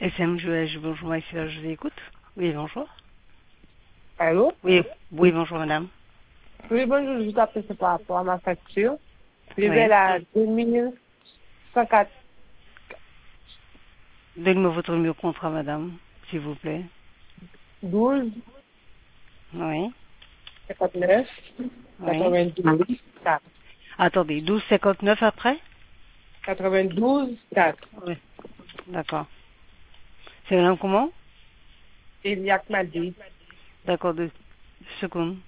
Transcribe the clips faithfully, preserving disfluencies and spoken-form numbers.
S M J H, bonjour, ici là, je vous écoute. Oui, bonjour. Allô? Oui, oui, bonjour madame. Oui, bonjour, je vous appelle c'est par rapport à ma facture. Je vais Oui. la deux mille cent quatre Donnez-moi votre numéro de contrat, madame, s'il vous plaît. douze Oui, cinquante-neuf oui. quatre-vingt-douze quatre. Attendez, douze cinquante-neuf après? quatre-vingt-douze quatre. Oui. D'accord. C'est madame comment? Eliac m'a dit D'accord, deux secondes.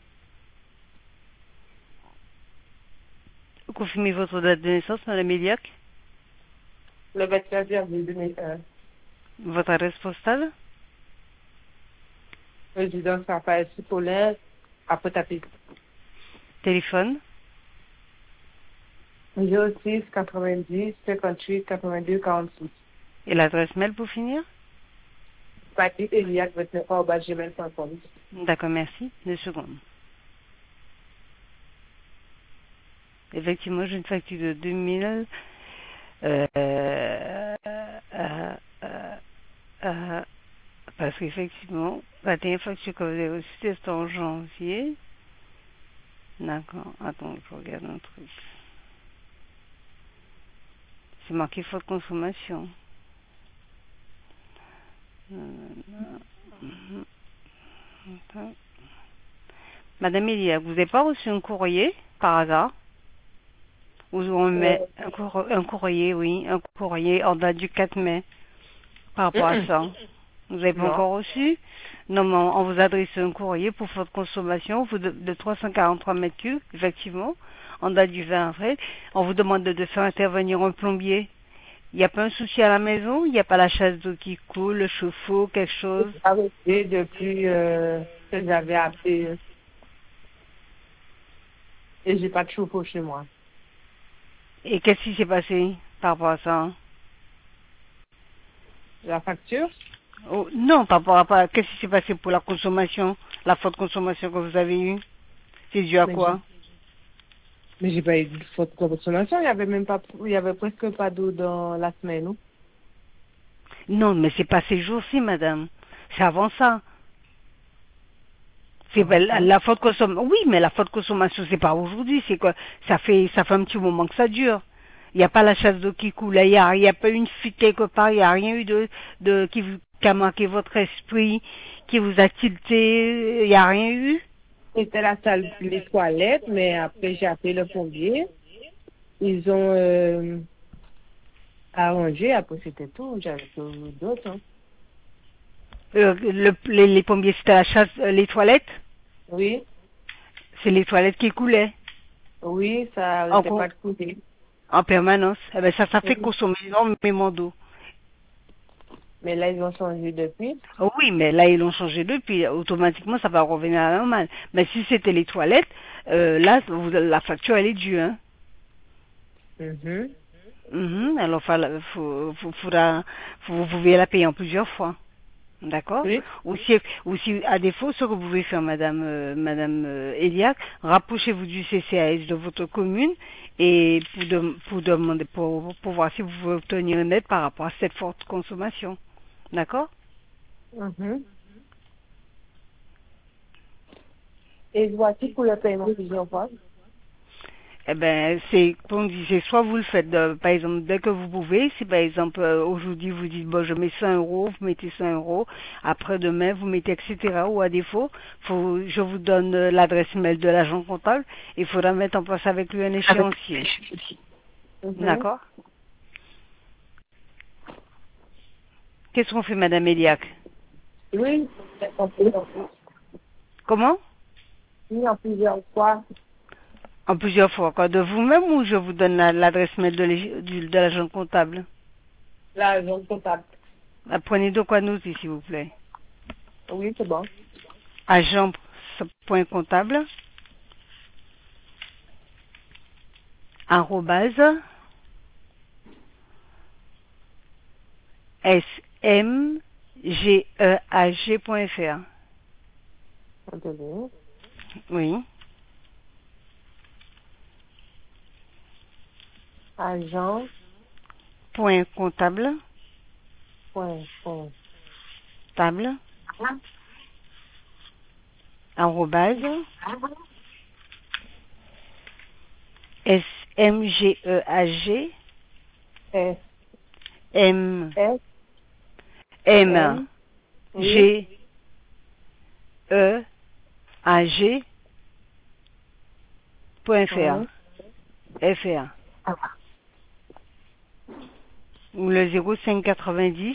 Confirmez votre date de naissance, madame Eliac. le vingt-neuf avril deux mille un. Votre adresse postale. Résidence Raphaël Cipollin, à Potapé. Téléphone. zéro six quatre-vingt-dix cinquante-huit quatre-vingt-deux quarante-six. Et l'adresse mail pour finir. Patrick Eliac vingt-neuf arobase gmail point com. D'accord, merci. Deux secondes. Effectivement, j'ai une facture de deux mille. Euh, euh, euh, euh, euh, parce qu'effectivement, la dernière facture que vous avez reçue, c'était en janvier. D'accord. Attends, je regarde un truc. C'est marqué faute de consommation. Attends. Madame Elia, vous n'avez pas reçu un courrier, par hasard? Ou on met Euh, un, cour- un courrier, oui, un courrier en date du quatre mai, par rapport à ça. Vous n'avez pas non. encore reçu? Non, mais on vous adresse un courrier pour votre consommation vous de, de trois cent quarante-trois mètres cubes, effectivement, en date du vingt avril. On vous demande de, de faire intervenir un plombier. Il n'y a pas un souci à la maison? Il n'y a pas la chasse d'eau qui coule, le chauffe-eau, quelque chose? J'ai arrêté depuis euh, que j'avais appelé et j'ai pas de chauffe-eau chez moi. Et qu'est-ce qui s'est passé par rapport à ça? La facture? Oh, non, par rapport à qu'est-ce qui s'est passé pour la consommation, la forte consommation que vous avez eue? C'est dû à Mais j'ai quoi? mais j'ai pas eu de faute de consommation. Il y avait même pas, il y avait presque pas d'eau dans la semaine. Non? Non, mais c'est pas ces jours-ci, madame. C'est avant ça. C'est ben, Avant la, ça. la forte consommation. Oui, mais la forte consommation, c'est pas aujourd'hui. C'est quoi? Ça fait, ça fait un petit moment que ça dure. Il n'y a pas la chasse d'eau qui coule. Il n'y a, il y a pas une fuite quelque part. Il n'y a rien eu de, de qui, vous, qui a marqué votre esprit, qui vous a tilté. Il n'y a rien eu. C'était la salle, les toilettes, mais après j'ai appelé le plombier. Ils ont euh, arrangé. Après c'était tout. J'avais pas d'autres. Hein. Euh, le, les, les pompiers, c'était la chasse, euh, les toilettes. Oui, C'est les toilettes qui coulaient oui, ça en, arrêtait pas de couler. en permanence. Eh ben, ça, ça fait Oui. consommer énormément d'eau. Mais là ils ont changé depuis. Oh oui, mais là, ils l'ont changé depuis. Automatiquement, ça va revenir à la normale. Mais si c'était les toilettes, euh, là, vous, la facture, elle est due. Hein. Mhm. Mhm, alors, il faut, faut, faudra, faut- vous pouvez la payer en plusieurs fois. D'accord. Oui. Ou si, ou si, à défaut, ce que vous pouvez faire, Madame, euh, Madame euh, Eliac, rapprochez-vous du C C A S de votre commune et pour, de- pour demander, pour, pour voir si vous pouvez obtenir une aide par rapport à cette forte consommation. D'accord. Mhm. Et voici pour le paiement plusieurs fois. Eh ben, c'est, comme on disait, soit vous le faites, de- par exemple, dès que vous pouvez. Si, par exemple, euh, aujourd'hui, vous dites, bon, je mets cent euros, vous mettez cent euros. Après, demain, vous mettez, et cetera. Ou à défaut, faut, je vous donne euh, l'adresse mail de l'agent comptable. Il faudra mettre en place avec lui un échéancier. Mhm. D'accord. Qu'est-ce qu'on fait, Madame Eliac? Oui, en plusieurs Comment? oui, en plusieurs fois. En plusieurs fois, quoi. De vous-même ou je vous donne la- l'adresse mail de l'é- du- de l'agent comptable? L'agent comptable. Ah, prenez de quoi noter, s'il vous plaît. Oui, c'est bon. Agent.comptable, arrobase, smgeag.fr. Attendez. Oui. Agent, Point comptable, point, point. Table. Arrobase. S M G E A G. S. M. S. M. M. Oui. G. E. A G. Point F R. F R. Ou le zéro cinq quatre-vingt-dix.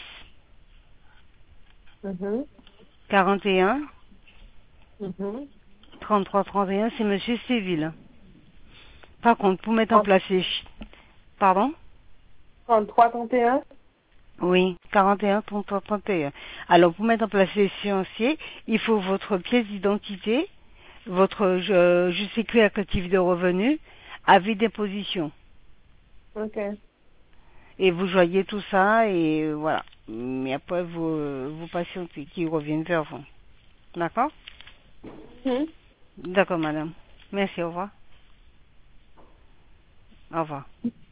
Mhm. quarante et un. Mhm. trente-trois trente et un, c'est Monsieur Séville. Par contre, pour mettre en place les... ch- Pardon? trente-trois, trente et un. Oui, quarante et un, trente-trois, trente et un. Alors, pour mettre en place l'échéancier, il faut votre pièce d'identité, votre je, je sais que actif de revenus, avis d'imposition. Ok. Et vous joignez tout ça et voilà. Mais après, vous, vous patientez qu'ils reviennent vers vous. D'accord? Mhm. D'accord, madame. Merci, au revoir. Au revoir.